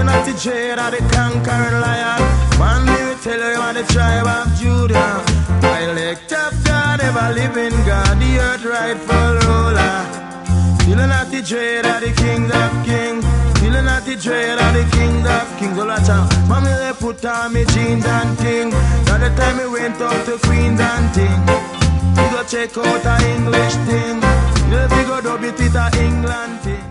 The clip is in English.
You're not the dread of the conquering lion. Man, me will tell you about the tribe of Judah. I elect of God, ever living God, the earth rightful ruler. You're not the dread of the king of kings. You're not the dread of the king of kings. All that time, mommy they put on me jeans and ting. Now the time we went up to Queens and ting. We go check out a English thing. We go dub it a England thing.